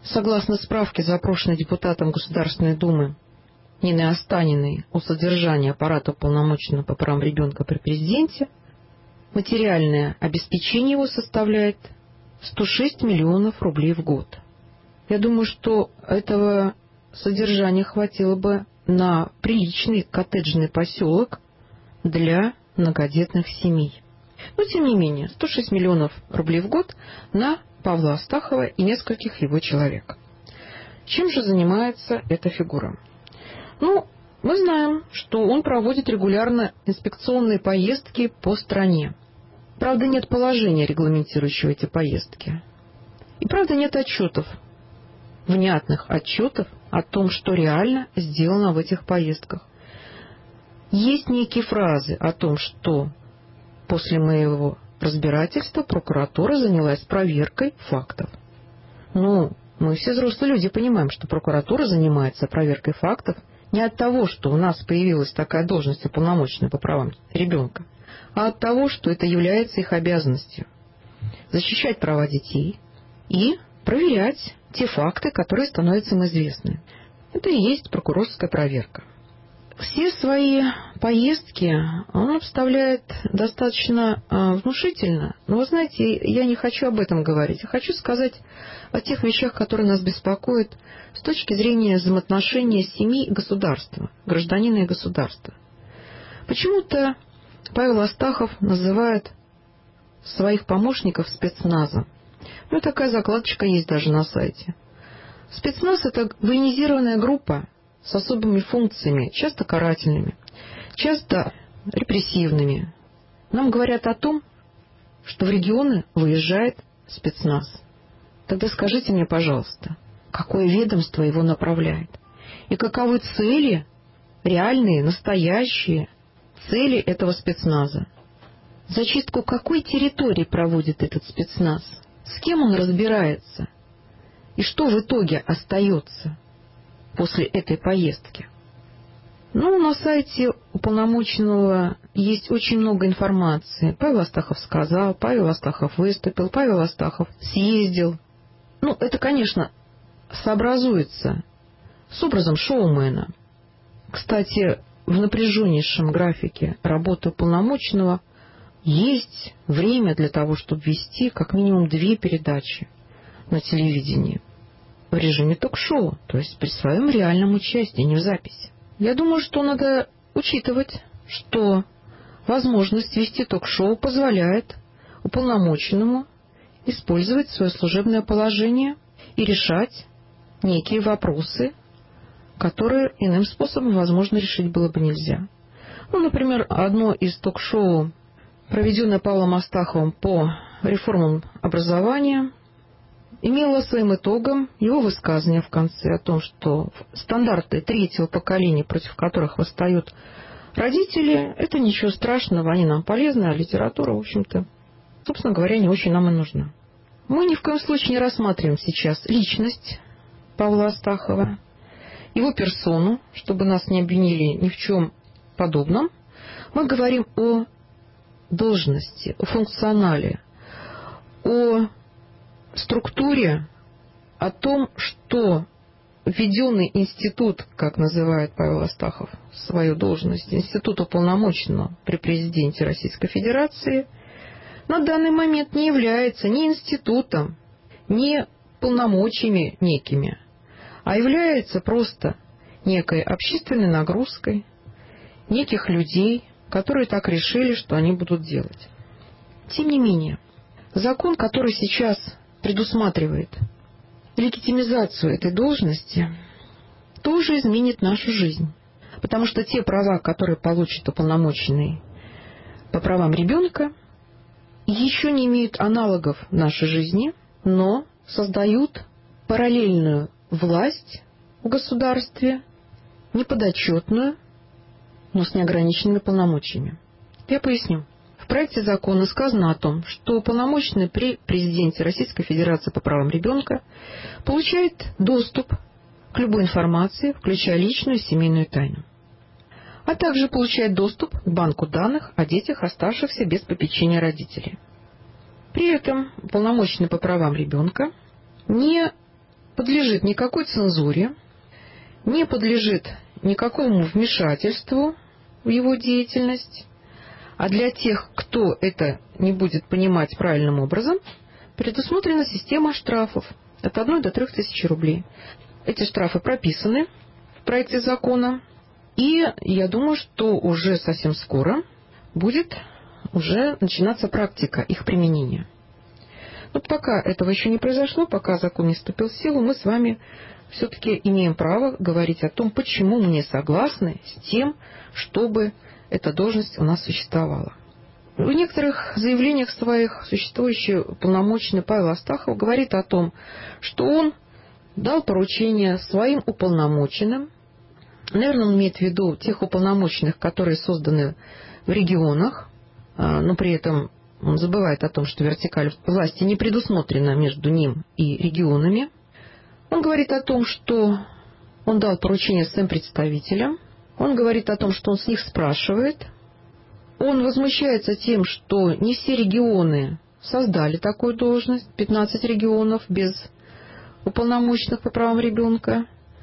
Согласно справке, запрошенной депутатом Государственной Думы Ниной Останиной о содержании аппарата уполномоченного по правам ребенка при президенте, материальное обеспечение его составляет 106 миллионов рублей в год. Я думаю, что этого содержания хватило бы на приличный коттеджный поселок для многодетных семей. Но, тем не менее, 106 миллионов рублей в год на Павла Астахова и нескольких его человек. Чем же занимается эта фигура? Мы знаем, что он проводит регулярно инспекционные поездки по стране. Правда, нет положения, регламентирующего эти поездки. И, правда, нет отчетов, внятных отчетов о том, что реально сделано в этих поездках. Есть некие фразы о том, что после моего разбирательства прокуратура занялась проверкой фактов. Мы все взрослые люди понимаем, что прокуратура занимается проверкой фактов не от того, что у нас появилась такая должность уполномоченная по правам ребенка, а от того, что это является их обязанностью – защищать права детей и проверять те факты, которые становятся им известны. Это и есть прокурорская проверка. Все свои поездки он обставляет достаточно внушительно. Но, вы знаете, я не хочу об этом говорить. Я хочу сказать о тех вещах, которые нас беспокоят с точки зрения взаимоотношения семьи и государства, гражданина и государства. Почему-то Павел Астахов называет своих помощников спецназом. Такая закладочка есть даже на сайте. Спецназ – это военизированная группа с особыми функциями, часто карательными, часто репрессивными. Нам говорят о том, что в регионы выезжает спецназ. Тогда скажите мне, пожалуйста, какое ведомство его направляет? И каковы цели, реальные, настоящие цели этого спецназа? Зачистку какой территории проводит этот спецназ? С кем он разбирается? И что в итоге остается после этой поездки? На сайте уполномоченного есть очень много информации. Павел Астахов сказал, Павел Астахов выступил, Павел Астахов съездил. Это, конечно, сообразуется с образом шоумена. Кстати, в напряженнейшем графике работы уполномоченного есть время для того, чтобы вести как минимум 2 передачи на телевидении в режиме ток-шоу, то есть при своем реальном участии, не в записи. Я думаю, что надо учитывать, что возможность вести ток-шоу позволяет уполномоченному использовать свое служебное положение и решать некие вопросы, которые иным способом, возможно, решить было бы нельзя. Например, одно из ток-шоу, проведенное Павлом Астаховым по реформам образования, имело своим итогом его высказывание в конце о том, что стандарты 3-го поколения, против которых восстают родители, это ничего страшного, они нам полезны, а литература, в общем-то, собственно говоря, не очень нам и нужна. Мы ни в коем случае не рассматриваем сейчас личность Павла Астахова, его персону, чтобы нас не обвинили ни в чем подобном. Мы говорим о должности, о функционале, о структуре, о том, что введенный институт, как называет Павел Астахов свою должность, институт уполномоченного при президенте Российской Федерации, на данный момент не является ни институтом, ни полномочиями некими, а является просто некой общественной нагрузкой неких людей, которые так решили, что они будут делать. Тем не менее, закон, который сейчас предусматривает легитимизацию этой должности, тоже изменит нашу жизнь. Потому что те права, которые получит уполномоченный по правам ребенка, еще не имеют аналогов в нашей жизни, но создают параллельную власть в государстве, неподотчетную, но с неограниченными полномочиями. Я поясню. В проекте закона сказано о том, что уполномоченный при президенте Российской Федерации по правам ребенка получает доступ к любой информации, включая личную и семейную тайну, а также получает доступ к банку данных о детях, оставшихся без попечения родителей. При этом уполномоченный по правам ребенка не подлежит никакой цензуре, не подлежит никакому вмешательству в его деятельность, а для тех, кто это не будет понимать правильным образом, предусмотрена система штрафов от 1 до 3 тысяч рублей. Эти штрафы прописаны в проекте закона, и я думаю, что уже совсем скоро будет уже начинаться практика их применения. Но пока этого еще не произошло, пока закон не вступил в силу, мы с вами все-таки имеем право говорить о том, почему мы не согласны с тем, чтобы эта должность у нас существовала. В некоторых заявлениях своих существующий уполномоченный Павел Астахов говорит о том, что он дал поручение своим уполномоченным, наверное, он имеет в виду тех уполномоченных, которые созданы в регионах, но при этом он забывает о том, что вертикаль власти не предусмотрена между ним и регионами. Он говорит о том, что он дал поручение своим представителям, он говорит о том, что он с них спрашивает. Он возмущается тем, что не все регионы создали такую должность, 15 регионов без уполномоченных по правам ребенка.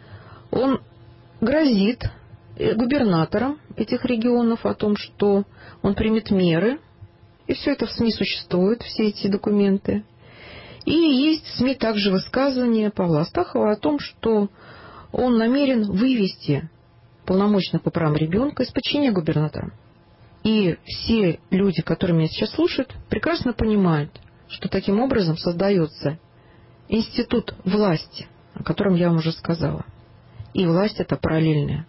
Он грозит губернаторам этих регионов о том, что он примет меры. И все это в СМИ существует, все эти документы. И есть в СМИ также высказывание Павла Астахова о том, что он намерен вывести полномочных по правам ребенка из подчинения губернатора. И все люди, которые меня сейчас слушают, прекрасно понимают, что таким образом создается институт власти, о котором я вам уже сказала. И власть эта параллельная.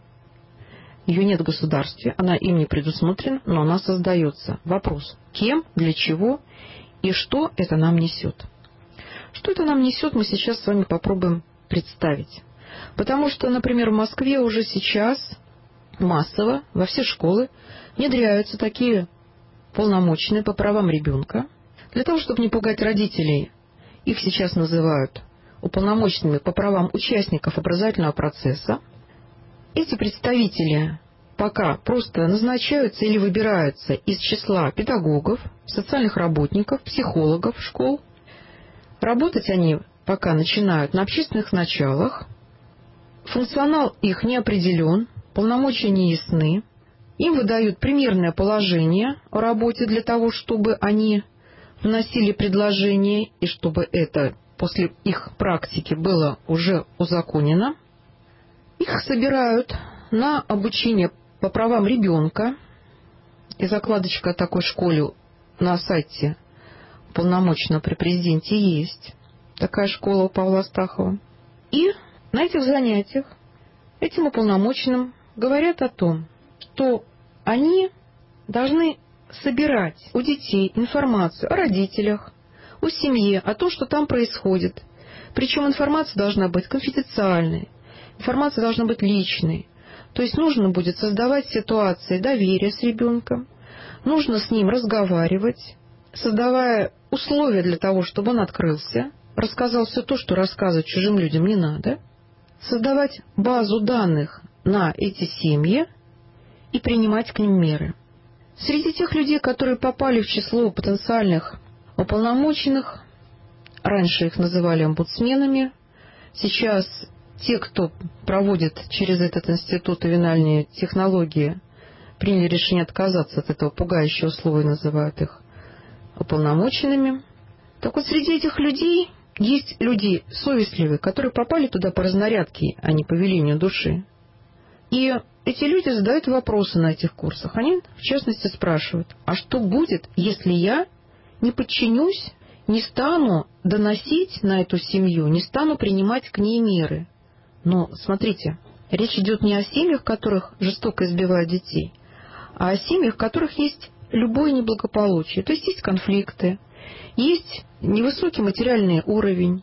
Ее нет в государстве, она им не предусмотрена, но она создается. Вопрос: кем, для чего и что это нам несет? Что это нам несет, мы сейчас с вами попробуем представить. Потому что, например, в Москве уже сейчас массово во все школы внедряются такие полномочные по правам ребенка. Для того, чтобы не пугать родителей, их сейчас называют уполномоченными по правам участников образовательного процесса. Эти представители пока просто назначаются или выбираются из числа педагогов, социальных работников, психологов школ. Работать они пока начинают на общественных началах. Функционал их не определен, полномочия не ясны. Им выдают примерное положение о работе для того, чтобы они вносили предложения и чтобы это после их практики было уже узаконено. Их собирают на обучение по правам ребенка, и закладочка о такой школе на сайте уполномоченного при президенте есть. Такая школа у Павла Астахова. И на этих занятиях этим уполномоченным говорят о том, что они должны собирать у детей информацию о родителях, о семье, о том, что там происходит. Причем информация должна быть конфиденциальной. Информация должна быть личной. То есть нужно будет создавать ситуации доверия с ребенком, нужно с ним разговаривать, создавая условия для того, чтобы он открылся, рассказал все то, что рассказывать чужим людям не надо, создавать базу данных на эти семьи и принимать к ним меры. Среди тех людей, которые попали в число потенциальных уполномоченных, раньше их называли омбудсменами, сейчас те, кто проводит через этот институт ювенальные технологии, приняли решение отказаться от этого пугающего слова и называют их уполномоченными. Так вот, среди этих людей есть люди совестливые, которые попали туда по разнарядке, а не по велению души. И эти люди задают вопросы на этих курсах. Они, в частности, спрашивают: а что будет, если я не подчинюсь, не стану доносить на эту семью, не стану принимать к ней меры? Но, смотрите, речь идет не о семьях, в которых жестоко избивают детей, а о семьях, в которых есть любое неблагополучие. То есть есть конфликты, есть невысокий материальный уровень,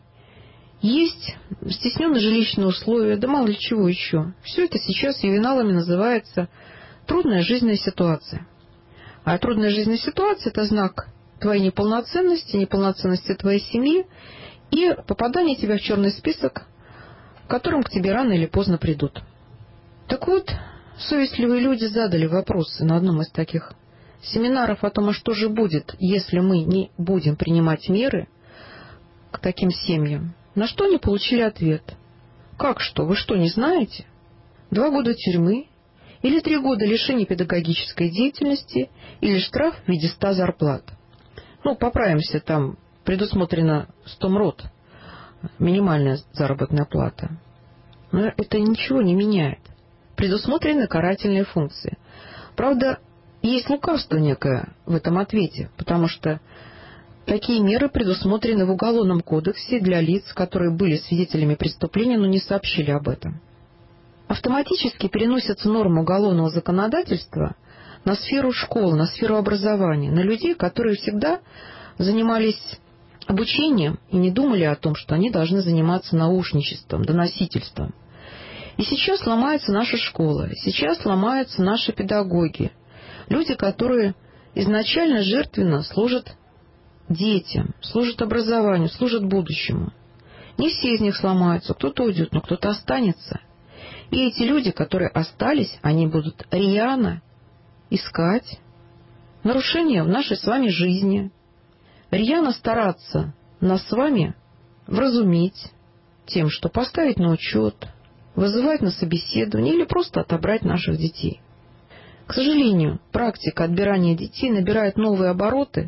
есть стесненные жилищные условия, да мало ли чего еще. Все это сейчас ювеналами называется трудная жизненная ситуация. А трудная жизненная ситуация – это знак твоей неполноценности, неполноценности твоей семьи и попадание тебя в черный список, в котором к тебе рано или поздно придут. Так вот, совестливые люди задали вопросы на одном из таких семинаров о том, а что же будет, если мы не будем принимать меры к таким семьям. На что они получили ответ: «Как что? Вы что, не знаете? 2 года тюрьмы или 3 года лишения педагогической деятельности или штраф в виде 100 зарплат». Ну, поправимся, там предусмотрено 100 МРОТ, минимальная заработная плата. Но это ничего не меняет. Предусмотрены карательные функции. Правда, есть лукавство некое в этом ответе, потому что такие меры предусмотрены в Уголовном кодексе для лиц, которые были свидетелями преступления, но не сообщили об этом. Автоматически переносятся нормы уголовного законодательства на сферу школ, на сферу образования, на людей, которые всегда занимались обучением и не думали о том, что они должны заниматься наушничеством, доносительством. И сейчас ломается наша школа, сейчас ломаются наши педагоги, люди, которые изначально жертвенно служат детям, служат образованию, служат будущему. Не все из них сломаются, кто-то уйдет, но кто-то останется. И эти люди, которые остались, они будут рьяно искать нарушения в нашей с вами жизни, рьяно стараться нас с вами вразумить тем, что поставить на учет, вызывать на собеседование или просто отобрать наших детей. К сожалению, практика отбирания детей набирает новые обороты,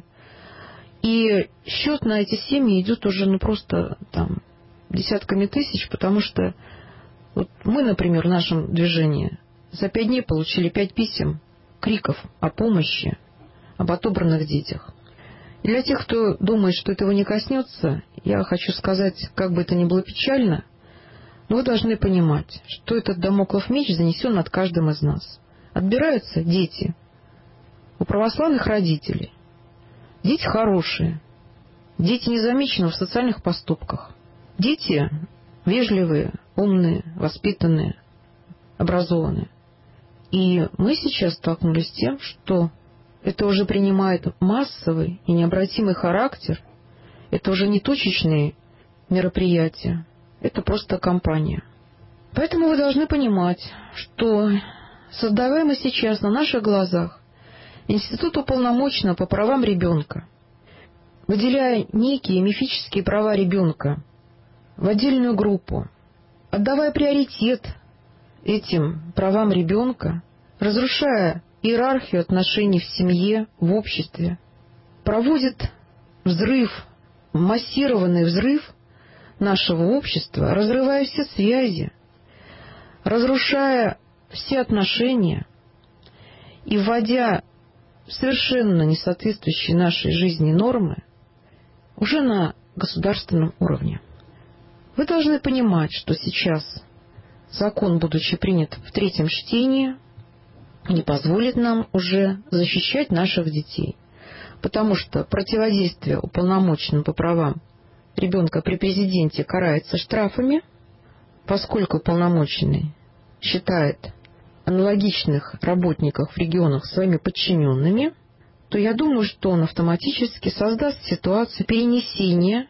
и счет на эти семьи идет уже просто там десятками тысяч, потому что вот мы, например, в нашем движении за 5 дней получили 5 писем, криков о помощи, об отобранных детях. И для тех, кто думает, что этого не коснется, я хочу сказать, как бы это ни было печально, но вы должны понимать, что этот дамоклов меч занесен над каждым из нас. Отбираются дети у православных родителей. Дети хорошие, дети незамечены в социальных поступках, дети вежливые, умные, воспитанные, образованные. И мы сейчас столкнулись с тем, что это уже принимает массовый и необратимый характер, это уже не точечные мероприятия, это просто кампания. Поэтому вы должны понимать, что создаваемый сейчас на наших глазах Институт уполномоченного по правам ребенка, выделяя некие мифические права ребенка в отдельную группу, отдавая приоритет этим правам ребенка, разрушая иерархию отношений в семье, в обществе, проводит взрыв, массированный взрыв нашего общества, разрывая все связи, разрушая все отношения и вводя совершенно несоответствующие нашей жизни нормы уже на государственном уровне. Вы должны понимать, что сейчас закон, будучи принят в 3-м чтении, не позволит нам уже защищать наших детей, потому что противодействие уполномоченным по правам ребенка при президенте карается штрафами, поскольку уполномоченный считает аналогичных работников в регионах своими подчиненными, то я думаю, что он автоматически создаст ситуацию перенесения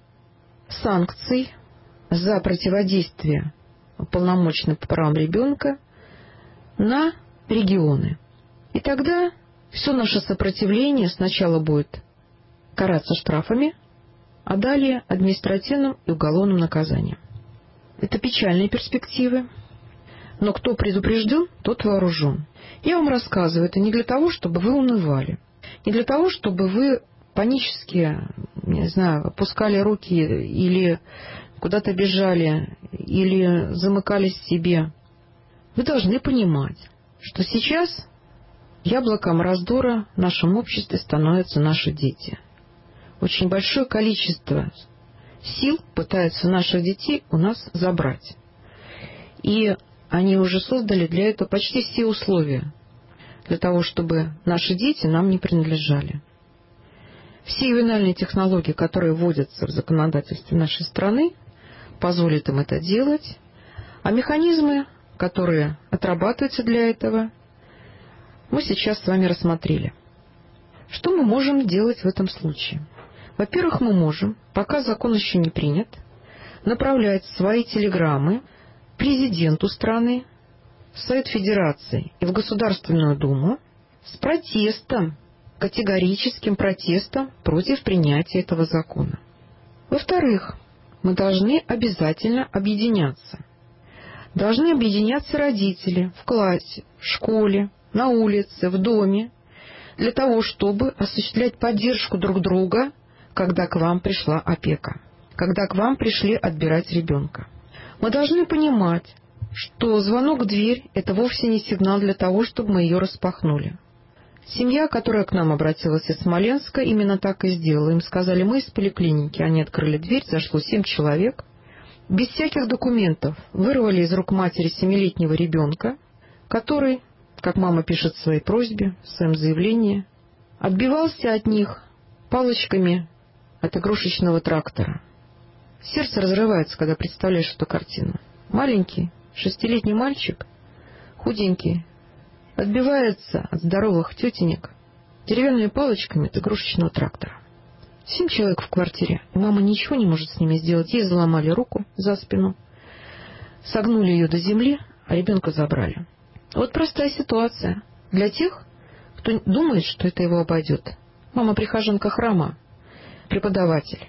санкций за противодействие уполномоченным по правам ребенка на регионы. И тогда все наше сопротивление сначала будет караться штрафами, а далее административным и уголовным наказанием. Это печальные перспективы. Но кто предупрежден, тот вооружен. Я вам рассказываю это не для того, чтобы вы унывали, не для того, чтобы вы панически, не знаю, опускали руки или куда-то бежали, или замыкались в себе. Вы должны понимать, что сейчас яблоком раздора в нашем обществе становятся наши дети. Очень большое количество сил пытаются наших детей у нас забрать. И они уже создали для этого почти все условия, для того, чтобы наши дети нам не принадлежали. Все ювенальные технологии, которые вводятся в законодательстве нашей страны, позволят им это делать, а механизмы, которые отрабатываются для этого, мы сейчас с вами рассмотрели. Что мы можем делать в этом случае? Во-первых, мы можем, пока закон еще не принят, направлять свои телеграммы президенту страны, в Совет Федерации и в Государственную Думу с протестом, категорическим протестом против принятия этого закона. Во-вторых, мы должны обязательно объединяться. Должны объединяться родители в классе, в школе, на улице, в доме, для того, чтобы осуществлять поддержку друг друга, когда к вам пришла опека, когда к вам пришли отбирать ребенка. Мы должны понимать, что звонок в дверь – это вовсе не сигнал для того, чтобы мы ее распахнули. Семья, которая к нам обратилась из Смоленска, именно так и сделала. Им сказали: мы из поликлиники. Они открыли дверь, зашло 7 человек. Без всяких документов вырвали из рук матери 7-летнего ребенка, который, как мама пишет в своей просьбе, в своем заявлении, отбивался от них палочками от игрушечного трактора. Сердце разрывается, когда представляешь эту картину. Маленький 6-летний мальчик, худенький, отбивается от здоровых тетенек деревянными палочками от игрушечного трактора. 7 человек в квартире, и мама ничего не может с ними сделать. Ей заломали руку за спину, согнули ее до земли, а ребенка забрали. Вот простая ситуация для тех, кто думает, что это его обойдет. Мама прихожанка храма, преподаватель.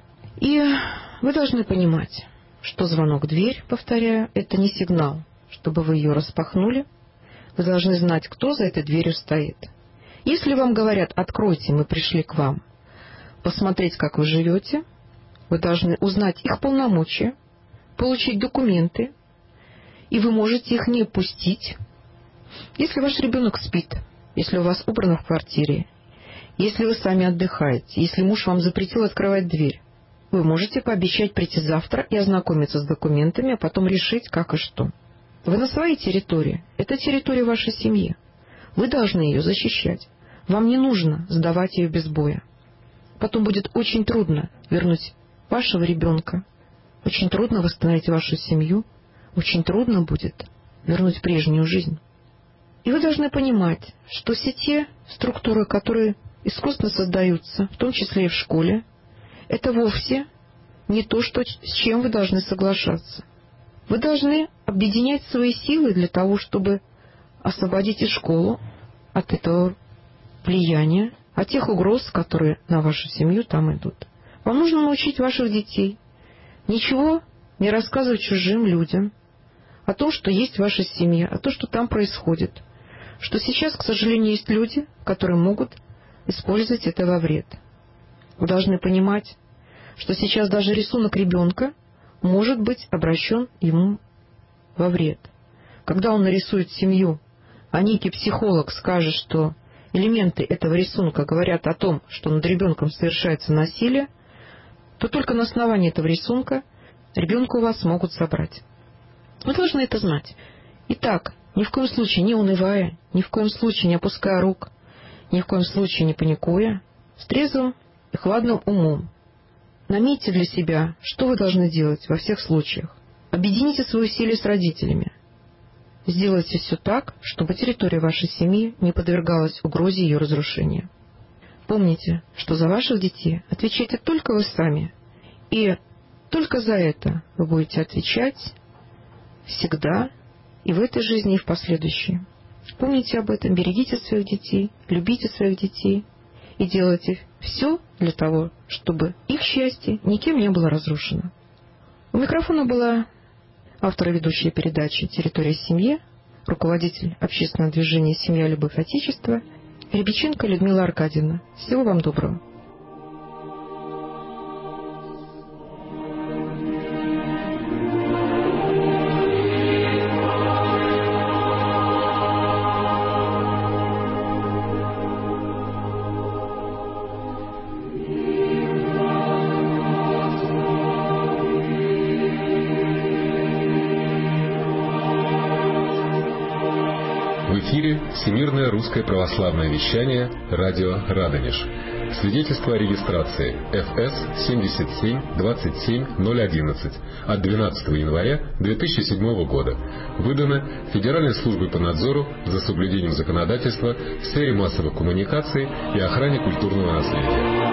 И вы должны понимать, что звонок в дверь, повторяю, это не сигнал, чтобы вы ее распахнули. Вы должны знать, кто за этой дверью стоит. Если вам говорят: откройте, мы пришли к вам посмотреть, как вы живете, вы должны узнать их полномочия, получить документы, и вы можете их не пустить. Если ваш ребенок спит, если у вас убрано в квартире, если вы сами отдыхаете, если муж вам запретил открывать дверь, вы можете пообещать прийти завтра и ознакомиться с документами, а потом решить, как и что. Вы на своей территории. Это территория вашей семьи. Вы должны ее защищать. Вам не нужно сдавать ее без боя. Потом будет очень трудно вернуть вашего ребенка. Очень трудно восстановить вашу семью. Очень трудно будет вернуть прежнюю жизнь. И вы должны понимать, что все те структуры, которые искусственно создаются, в том числе и в школе, это вовсе не то, с чем вы должны соглашаться. Вы должны объединять свои силы для того, чтобы освободить и школу от этого влияния, от тех угроз, которые на вашу семью там идут. Вам нужно научить ваших детей ничего не рассказывать чужим людям о том, что есть в вашей семье, о том, что там происходит. Что сейчас, к сожалению, есть люди, которые могут использовать это во вред. Вы должны понимать, что сейчас даже рисунок ребенка может быть обращен ему во вред. Когда он нарисует семью, а некий психолог скажет, что элементы этого рисунка говорят о том, что над ребенком совершается насилие, то только на основании этого рисунка ребенка у вас могут забрать. Вы должны это знать. Итак, ни в коем случае не унывая, ни в коем случае не опуская рук, ни в коем случае не паникуя, с трезвым и хладным умом наметьте для себя, что вы должны делать во всех случаях. Объедините свои усилия с родителями. Сделайте все так, чтобы территория вашей семьи не подвергалась угрозе ее разрушения. Помните, что за ваших детей отвечаете только вы сами, и только за это вы будете отвечать всегда, и в этой жизни, и в последующей. Помните об этом, берегите своих детей, любите своих детей и делайте все для того, чтобы их счастье никем не было разрушено. У микрофона была автор и ведущая передачи «Территория семьи», руководитель общественного движения «Семья, любовь, отечество» Рябиченко Людмила Аркадьевна. Всего вам доброго. Всемирное русское православное вещание, радио Радонеж. Свидетельство о регистрации ФС 7727011 от 12 января 2007 года. Выдано Федеральной службой по надзору за соблюдением законодательства в сфере массовых коммуникаций и охране культурного наследия.